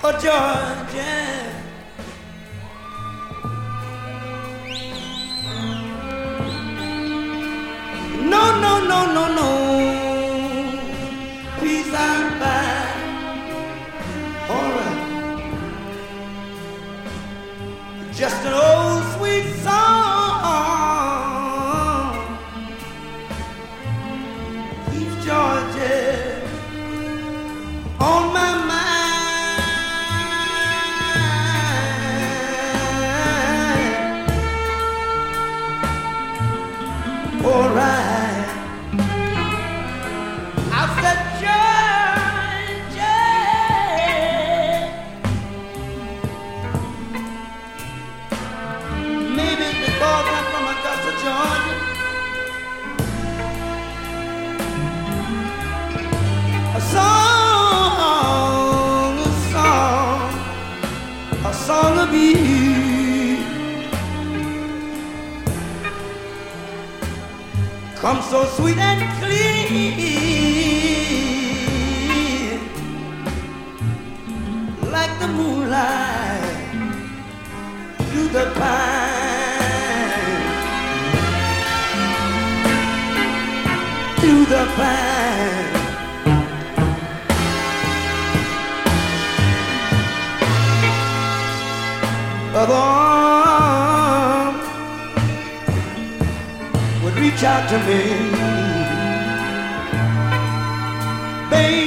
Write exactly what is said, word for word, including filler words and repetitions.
Oh, Georgia. No, no, no, no, no. Peace out by. All right. Just an old sweet song. Keeps Georgia on my mind. All right. I said, Georgia, maybe it's because I'm from Augusta, Georgia. A song, a song, a song of you. Come so sweet and clear, like the moonlight through the pine, through the pine. Other arms would reach out to me, baby.